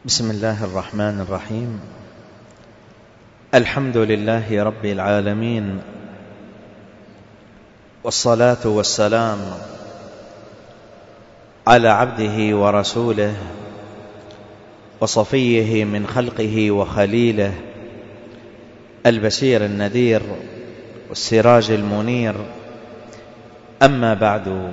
بسم الله الرحمن الرحيم. الحمد لله رب العالمين، والصلاة والسلام على عبده ورسوله وصفيه من خلقه وخليله، البشير النذير والسراج المنير. أما بعد،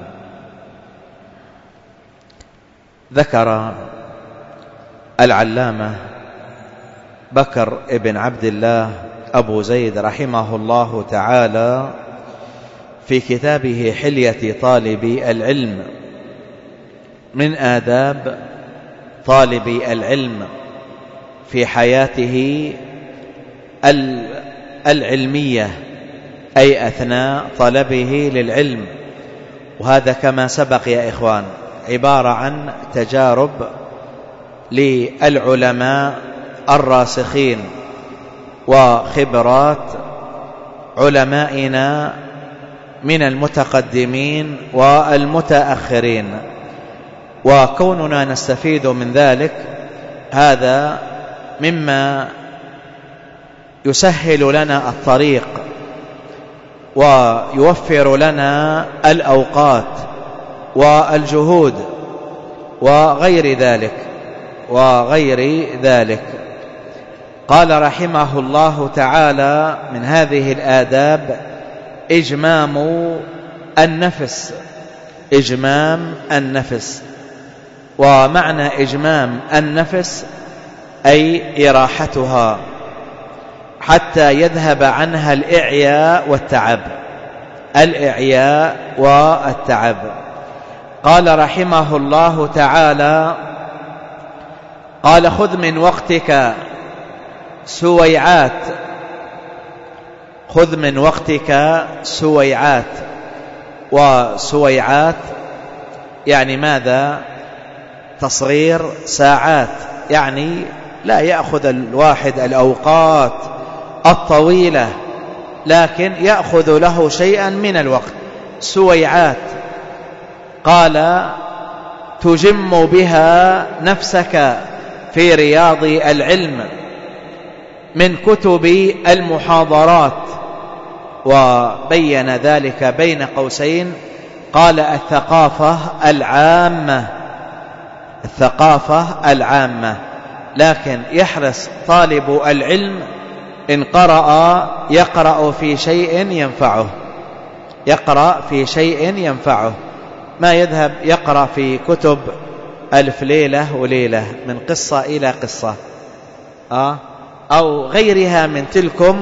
ذكر العلامة بكر ابن عبد الله أبو زيد رحمه الله تعالى في كتابه حلية طالب العلم من آداب طالب العلم في حياته العلمية، أي أثناء طلبه للعلم. وهذا كما سبق يا إخوان عبارة عن تجارب للعلماء الراسخين وخبرات علمائنا من المتقدمين والمتأخرين، وكوننا نستفيد من ذلك هذا مما يسهل لنا الطريق ويوفر لنا الأوقات والجهود وغير ذلك. قال رحمه الله تعالى: من هذه الآداب إجمام النفس. ومعنى إجمام النفس أي إراحتها حتى يذهب عنها الإعياء والتعب. قال رحمه الله تعالى: قال: خذ من وقتك سويعات. وسويعات يعني ماذا؟ تصغير ساعات، يعني لا يأخذ الواحد الأوقات الطويلة، لكن يأخذ له شيئا من الوقت. سويعات. قال: تجم بها نفسك في رياض العلم من كتب المحاضرات. وبين ذلك بين قوسين، قال: الثقافة العامة. لكن يحرص طالب العلم إن يقرأ في شيء ينفعه، ما يذهب يقرأ في كتب ألف ليلة وليلة من قصة إلى قصة أو غيرها من تلكم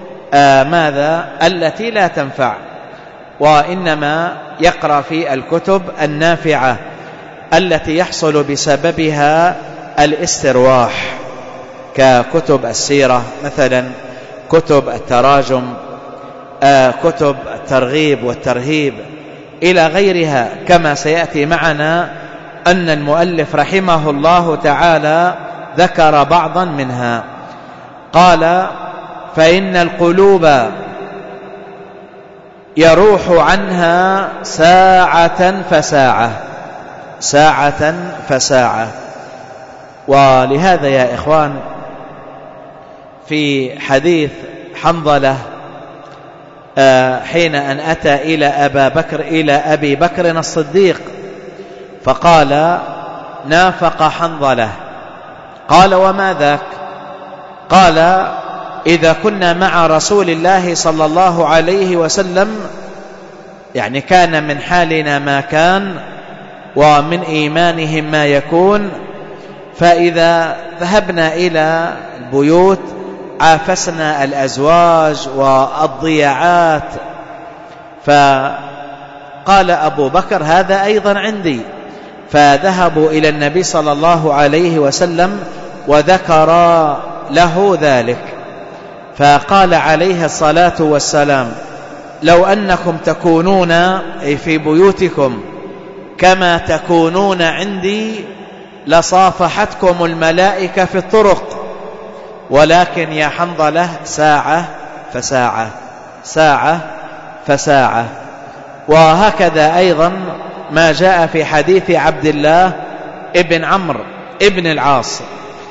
التي لا تنفع، وإنما يقرأ في الكتب النافعة التي يحصل بسببها الاسترواح، ككتب السيرة مثلا، كتب التراجم، كتب الترغيب والترهيب إلى غيرها، كما سيأتي معنا أن المؤلف رحمه الله تعالى ذكر بعضا منها. قال: فإن القلوب يروح عنها ساعة فساعة. ولهذا يا إخوان في حديث حنظلة حين أن أتى إلى أبي بكر الصديق فقال: نافق حنظلة. قال: وما ذاك؟ قال: إذا كنا مع رسول الله صلى الله عليه وسلم، يعني كان من حالنا ما كان ومن إيمانهم ما يكون، فإذا ذهبنا إلى البيوت عافسنا الأزواج والضياعات. فقال أبو بكر: هذا أيضا عندي. فذهبوا إلى النبي صلى الله عليه وسلم وذكر له ذلك، فقال عليه الصلاة والسلام: لو أنكم تكونون في بيوتكم كما تكونون عندي لصافحتكم الملائكة في الطرق، ولكن يا حنظلة ساعة فساعة. وهكذا أيضا ما جاء في حديث عبد الله ابن عمرو ابن العاص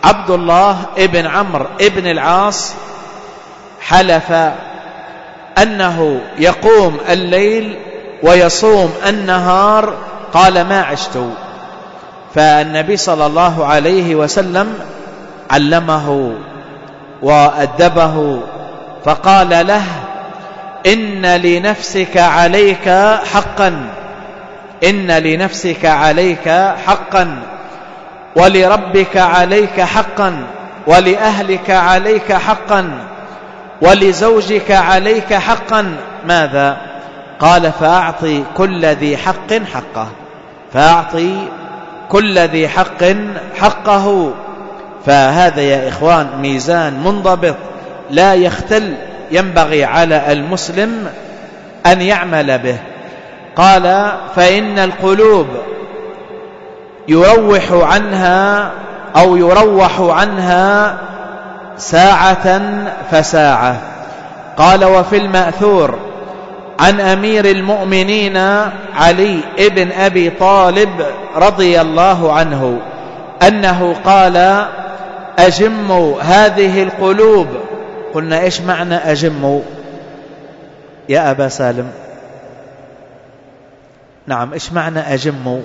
عبد الله ابن عمرو ابن العاص حلف أنه يقوم الليل ويصوم النهار، قال ما عشت. فالنبي صلى الله عليه وسلم علمه وأدبه فقال له: إن لنفسك عليك حقا، إن لنفسك عليك حقا، ولربك عليك حقا، ولأهلك عليك حقا، ولزوجك عليك حقا. ماذا؟ قال: فأعطي كل ذي حق حقه، فأعطي كل ذي حق حقه. فهذا يا إخوان ميزان منضبط لا يختل، ينبغي على المسلم أن يعمل به. قال: فإن القلوب يروح عنها أو يروح عنها ساعة فساعة. قال: وفي المأثور عن أمير المؤمنين علي ابن أبي طالب رضي الله عنه أنه قال: أجموا هذه القلوب. قلنا: إيش معنى أجموا يا أبا سالم؟ نعم، إيش معنى أجموا؟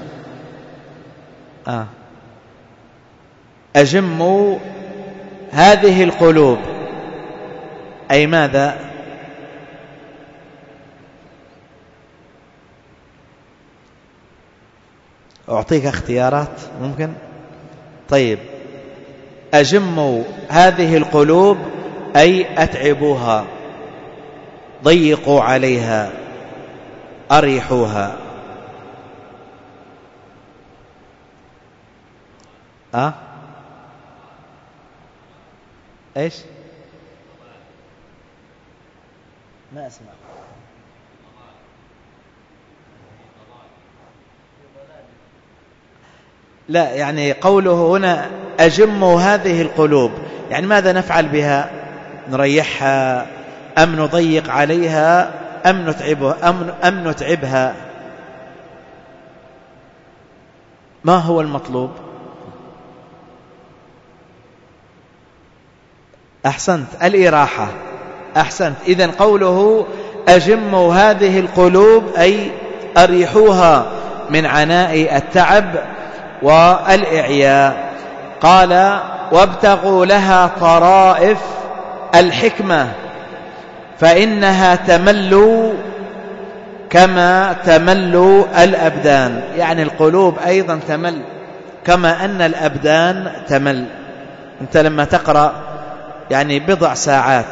أجموا هذه القلوب أي ماذا؟ أعطيك اختيارات ممكن؟ طيب، أجموا هذه القلوب أي أتعبوها، ضيقوا عليها، أريحوها. إيش؟ ما أسمع. لا، يعني قوله هنا أجموا هذه القلوب، يعني ماذا نفعل بها؟ نريحها أم نضيق عليها أم نتعبها أم نتعبها؟ ما هو المطلوب؟ أحسنت، الإراحة. أحسنت. إذن قوله أجموا هذه القلوب أي أريحوها من عناء التعب والإعياء. قال: وابتغوا لها طرائف الحكمة فإنها تمل كما تمل الأبدان. يعني القلوب أيضا تمل كما أن الأبدان تمل. أنت لما تقرأ يعني بضع ساعات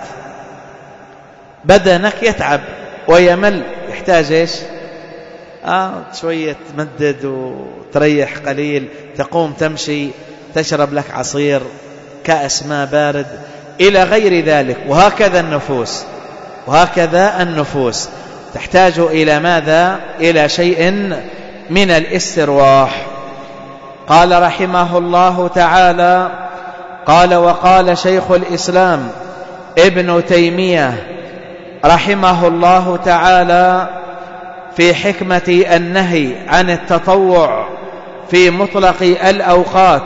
بدنك يتعب ويمل، يحتاج إيش؟ شوية تمدد وتريح قليل، تقوم تمشي، تشرب لك عصير، كأس ماء بارد، إلى غير ذلك. وهكذا النفوس، وهكذا النفوس تحتاج إلى ماذا؟ إلى شيء من الاسترواح. قال رحمه الله تعالى: قال: وقال شيخ الإسلام ابن تيمية رحمه الله تعالى في حكمة النهي عن التطوع في مطلق الأوقات،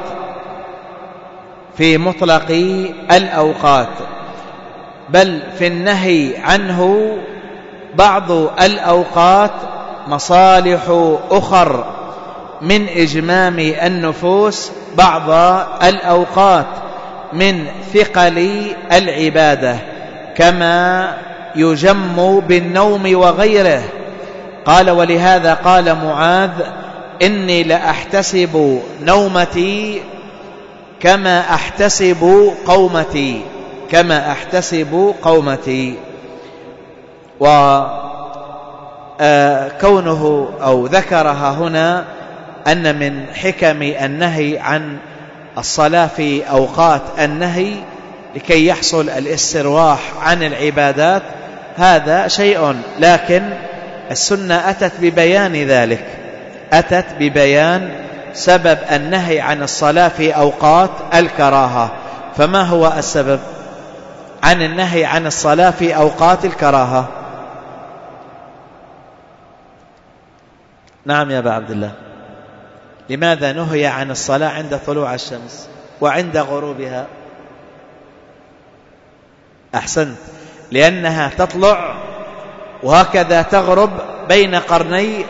في مطلق الأوقات، بل في النهي عنه بعض الأوقات مصالح أخر من إجمام النفوس بعض الأوقات من ثقل العبادة، كما يجم بالنوم وغيره. قال: ولهذا قال معاذ: إني لأحتسب نومتي كما أحتسب قومتي، كما أحتسب قومتي. وكونه أو ذكرها هنا أن من حكم النهي عن الصلاة في أوقات النهي لكي يحصل الاسترواح عن العبادات، هذا شيء، لكن السنة أتت ببيان ذلك، أتت ببيان سبب النهي عن الصلاة في أوقات الكراهة. فما هو السبب عن النهي عن الصلاة في أوقات الكراهة؟ نعم يا أبا عبد الله، لماذا نهي عن الصلاة عند طلوع الشمس؟ وعند غروبها؟ أحسنت، لأنها تطلع وهكذا تغرب بين قرني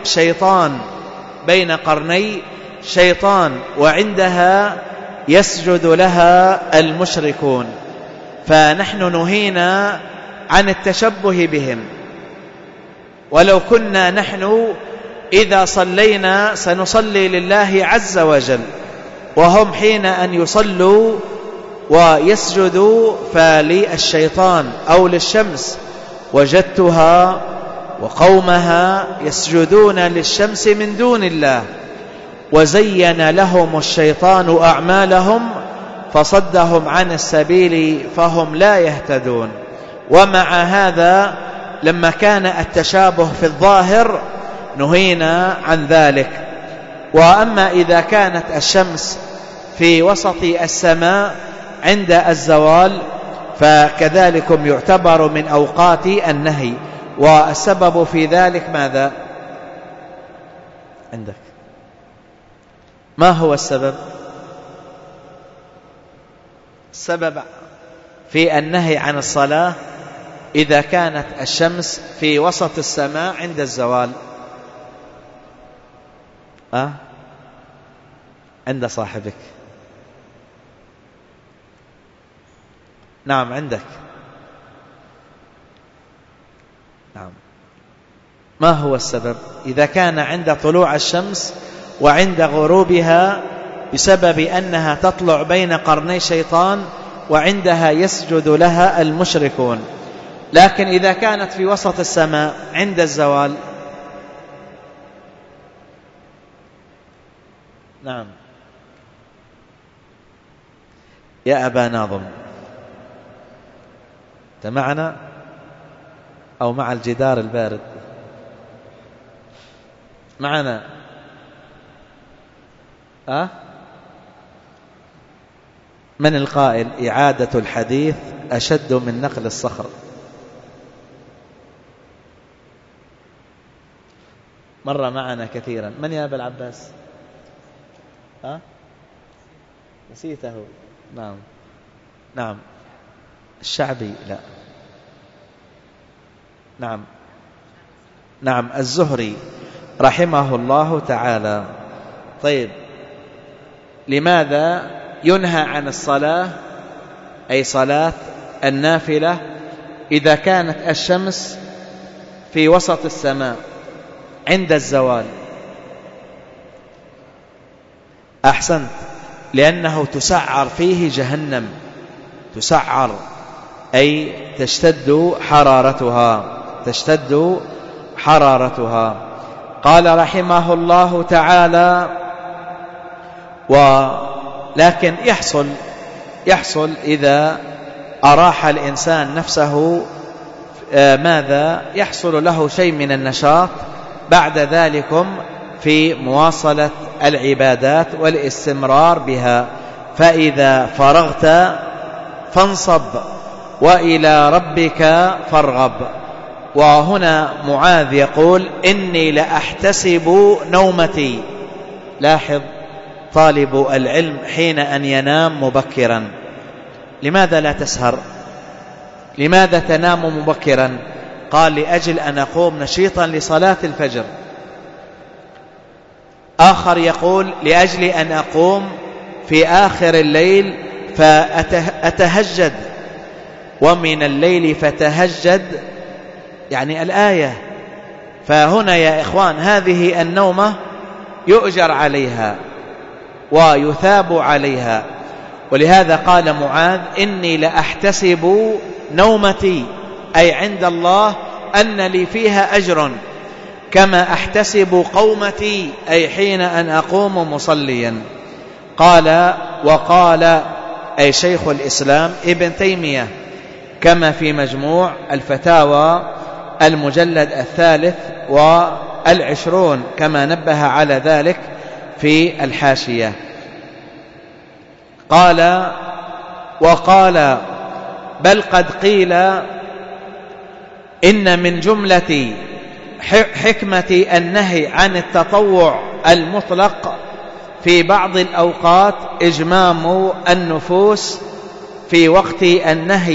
شيطان، وعندها يسجد لها المشركون. فنحن نهينا عن التشبه بهم، ولو كنا نحن إذا صلينا سنصلي لله عز وجل، وهم حين أن يصلوا ويسجدوا فللشيطان أو للشمس، وجدتها وقومها يسجدون للشمس من دون الله، وزين لهم الشيطان أعمالهم فصدهم عن السبيل فهم لا يهتدون. ومع هذا لما كان التشابه في الظاهر نهينا عن ذلك. وأما إذا كانت الشمس في وسط السماء عند الزوال فكذلكم يعتبر من أوقات النهي. والسبب في ذلك ماذا عندك؟ ما هو السبب؟ السبب في النهي عن الصلاة إذا كانت الشمس في وسط السماء عند الزوال. عند صاحبك. نعم عندك. نعم. ما هو السبب؟ إذا كان عند طلوع الشمس وعند غروبها بسبب أنها تطلع بين قرني شيطان وعندها يسجد لها المشركون، لكن إذا كانت في وسط السماء عند الزوال. نعم يا أبا ناظم، أنت معنا أو مع الجدار البارد؟ معنا. من القائل إعادة الحديث أشد من نقل الصخر؟ مر معنا كثيرا. من يا أبا العباس؟ نسيته. نعم الشعبي. لا. نعم الزهري رحمه الله تعالى. طيب، لماذا ينهى عن الصلاة أي صلاة النافلة إذا كانت الشمس في وسط السماء عند الزوال؟ أحسنت، لأنه تسعر فيه جهنم. تسعر أي تشتد حرارتها. قال رحمه الله تعالى: ولكن يحصل إذا أراح الإنسان نفسه ماذا يحصل له شيء من النشاط بعد ذلك في مواصلة العبادات والاستمرار بها. فإذا فرغت فانصب وإلى ربك فارغب. وهنا معاذ يقول: إني لأحتسب نومتي. لاحظ، طالب العلم حين أن ينام مبكرا، لماذا لا تسهر؟ لماذا تنام مبكرا؟ قال: لأجل أن أقوم نشيطا لصلاة الفجر. آخر يقول: لأجل أن أقوم في آخر الليل فأتهجد، ومن الليل فتهجد، يعني الآية. فهنا يا إخوان هذه النومة يؤجر عليها ويثاب عليها. ولهذا قال معاذ: إني لأحتسب نومتي، أي عند الله أن لي فيها أجر، كما أحتسب قومتي، أي حين أن أقوم مصليا. وقال أي شيخ الإسلام ابن تيمية، كما في مجموع الفتاوى المجلد 23 كما نبه على ذلك في الحاشية. وقال: بل قد قيل إن من جملة حكمة النهي عن التطوع المطلق في بعض الأوقات إجمام النفوس في وقت النهي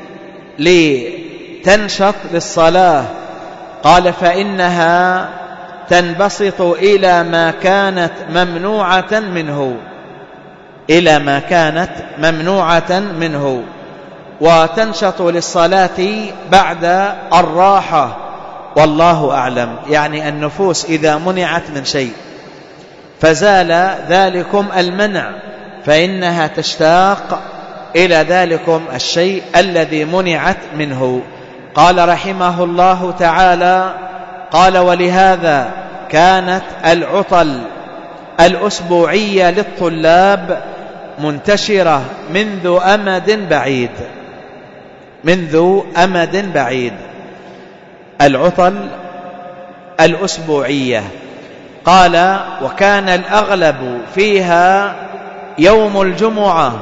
لتنشط للصلاة. قال فإنها تنبسط إلى ما كانت ممنوعة منه، إلى ما كانت ممنوعة منه، وتنشط للصلاة بعد الراحة، والله أعلم. يعني النفوس إذا منعت من شيء فزال ذلكم المنع فإنها تشتاق إلى ذلكم الشيء الذي منعت منه. قال رحمه الله تعالى: قال ولهذا كانت العطل الأسبوعية للطلاب منتشرة منذ أمد بعيد، منذ أمد بعيد. العطل الأسبوعية، قال وكان الأغلب فيها يوم الجمعة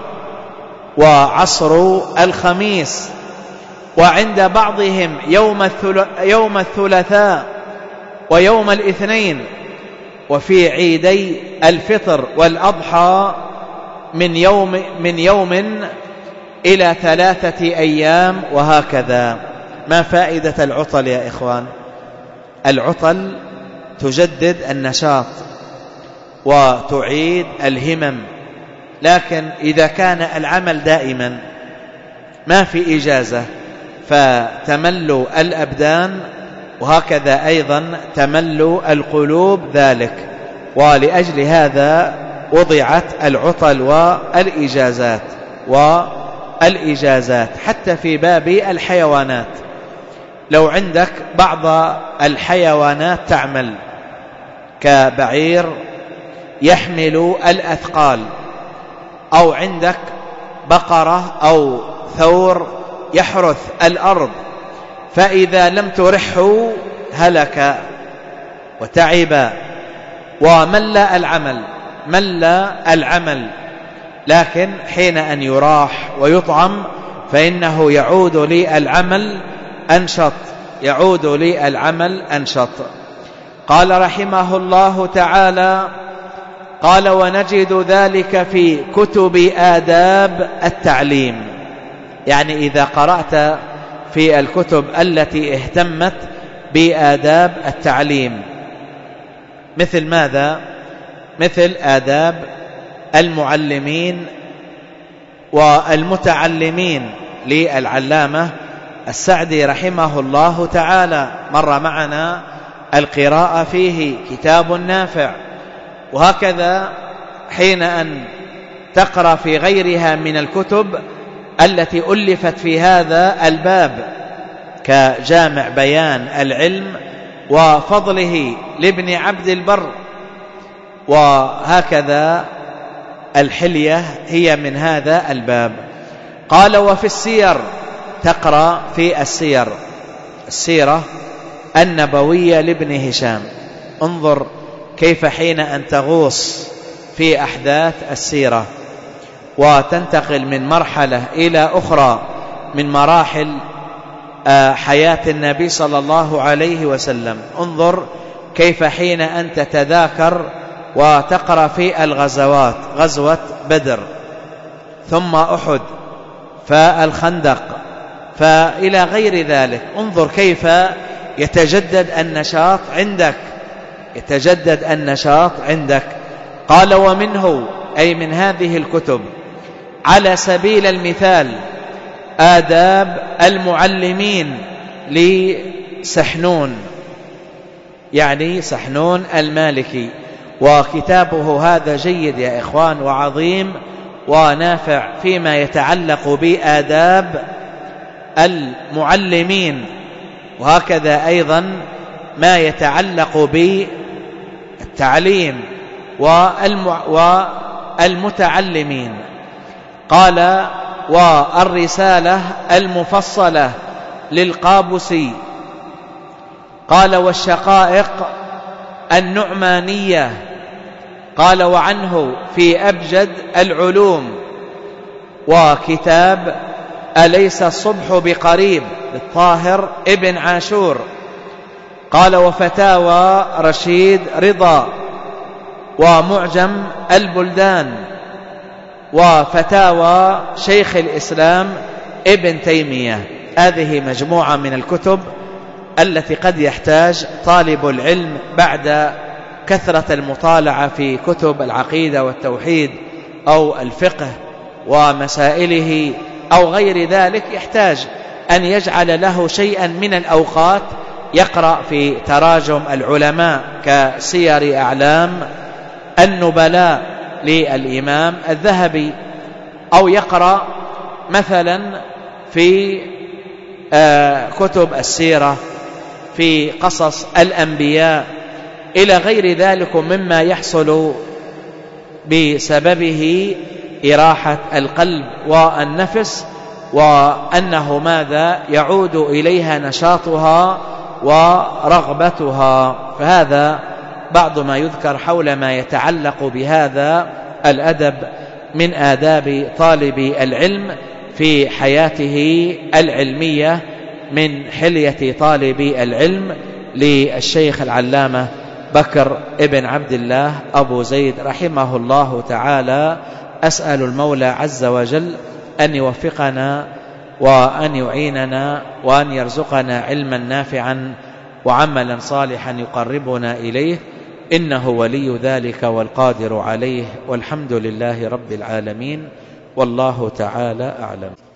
وعصر الخميس، وعند بعضهم يوم الثلاثاء ويوم الاثنين، وفي عيدي الفطر والأضحى من يوم إلى 3 أيام، وهكذا. ما فائدة العطل يا إخوان؟ العطل تجدد النشاط وتعيد الهمم، لكن إذا كان العمل دائما ما في إجازة فتمل الأبدان، وهكذا أيضا تمل القلوب ذلك. ولأجل هذا وضعت العطل والإجازات حتى في باب الحيوانات. لو عندك بعض الحيوانات تعمل كبعير يحمل الأثقال، أو عندك بقرة أو ثور يحرث الأرض، فإذا لم ترحه هلك وتعب ومل العمل، لكن حين أن يراح ويطعم فإنه يعود للعمل أنشط. قال رحمه الله تعالى: قال ونجد ذلك في كتب آداب التعليم. يعني إذا قرأت في الكتب التي اهتمت بآداب التعليم، مثل ماذا؟ مثل آداب المعلمين والمتعلمين للعلامة السعدي رحمه الله تعالى، مر معنا القراءة فيه، كتاب نافع. وهكذا حين أن تقرأ في غيرها من الكتب التي ألفت في هذا الباب كجامع بيان العلم وفضله لابن عبد البر، وهكذا الحلية هي من هذا الباب. قال وفي السير، تقرأ في السيرة النبوية لابن هشام. انظر كيف حين أن تغوص في أحداث السيرة وتنتقل من مرحلة إلى أخرى من مراحل حياة النبي صلى الله عليه وسلم، انظر كيف حين أن تتذاكر وتقرأ في الغزوات، غزوة بدر ثم أحد فالخندق فإلى غير ذلك، انظر كيف يتجدد النشاط عندك. قال ومنه، أي من هذه الكتب، على سبيل المثال آداب المعلمين لسحنون، يعني سحنون المالكي، وكتابه هذا جيد يا إخوان وعظيم ونافع فيما يتعلق بآداب المعلمين، وهكذا أيضا ما يتعلق بالتعليم والمتعلمين. قال والرسالة المفصلة للقابسي. قال والشقائق النعمانية. قال وعنه في أبجد العلوم، وكتاب أليس الصبح بقريب للطاهر ابن عاشور. قال وفتاوى رشيد رضا ومعجم البلدان وفتاوى شيخ الإسلام ابن تيمية. هذه مجموعة من الكتب التي قد يحتاج طالب العلم بعد كثرة المطالعة في كتب العقيدة والتوحيد أو الفقه ومسائله أو غير ذلك، يحتاج أن يجعل له شيئا من الأوقات يقرأ في تراجم العلماء كسير أعلام النبلاء للإمام الذهبي، أو يقرأ مثلا في كتب السيرة في قصص الأنبياء إلى غير ذلك مما يحصل بسببه إراحة القلب والنفس، وأنه ماذا يعود إليها نشاطها ورغبتها. فهذا بعض ما يذكر حول ما يتعلق بهذا الأدب من آداب طالب العلم في حياته العلمية من حلية طالب العلم للشيخ العلامة بكر ابن عبد الله أبو زيد رحمه الله تعالى. أسأل المولى عز وجل أن يوفقنا وأن يعيننا وأن يرزقنا علما نافعا وعملا صالحا يقربنا إليه، إنه ولي ذلك والقادر عليه، والحمد لله رب العالمين، والله تعالى أعلم.